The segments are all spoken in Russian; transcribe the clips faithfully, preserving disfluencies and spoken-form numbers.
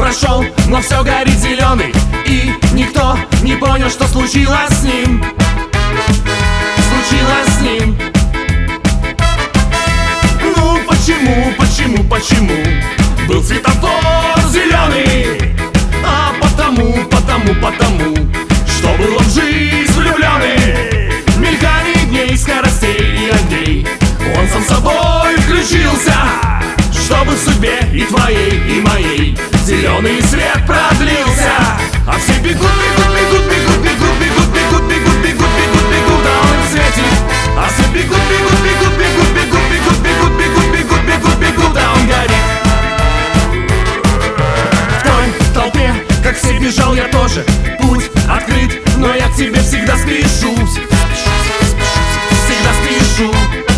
прошел, но все горит зеленый, и никто не понял, что случилось с ним. Случилось с ним. Ну почему, почему, почему был светофор зеленый? А потому, потому, потому, что было в жизнь влюбленный. Мелькание дней, скоростей и огней, он сам собой включился, чтобы в судьбе и твоей, и моей зеленый свет продлился. А все бегут, бегут, бегут, бегут, бегут, бегут, бегут, бегут, бегут, бегут, бегут, а он им светит. А все бегут, бегут, бегут, бегут, бегут, бегут, бегут, бегут, бегут, бегут, бегут, а он горит. В той толпе, как все бежал я тоже, путь открыт, но я к тебе всегда спешу. Всегда спешу.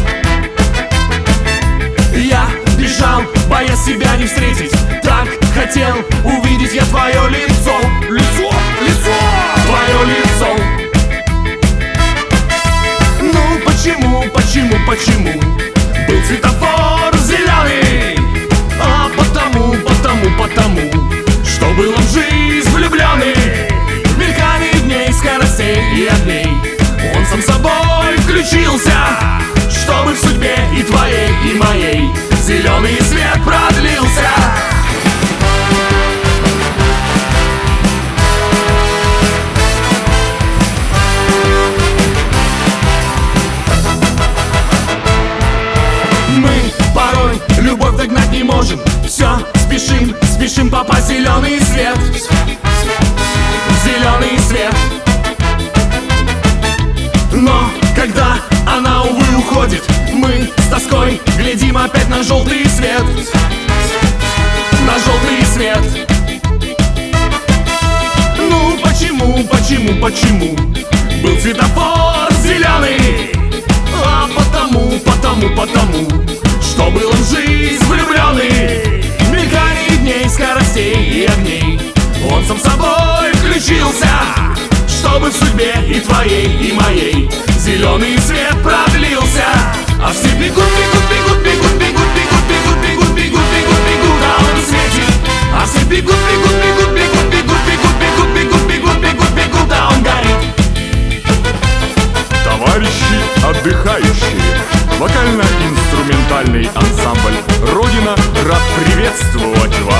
Я бежал, боясь себя не встретить, так хотел увидеть я твое лицо. Лицо, лицо, твое лицо. Ну почему, почему, почему был светофор зеленый? А потому, потому, потому, что было в жизнь влюбленный. Мелькание дней, скоростей и огней, он сам собой включился, чтобы в судьбе и твоей, и моей зеленый свет продлился. Мы порой любовь догнать не можем, все спешим, спешим попасть в зеленый свет. Зеленый свет. Но когда она, увы, уходит, мы с тоской глядим опять на желтый свет. На желтый свет. Ну почему, почему, почему был светофор зеленый? А потому, потому, потому, что было в жизнь влюбленный. Мелькание дней, скоростей и огней, он сам собой включился, чтобы в судьбе и твоей, и моей зеленый свет продлился. А все бегут, бегут, бегут, бегут, бегут, бегут, бегут, бегут, бегут, бегут, бегут, а он светит. А все бегут, бегут, бегут, бегут, бегут, бегут, бегут, бегут, бегут, бегут, бегут, а он горит. Товарищи отдыхающие, вокально-инструментальный ансамбль «Родина» рад приветствовать вас.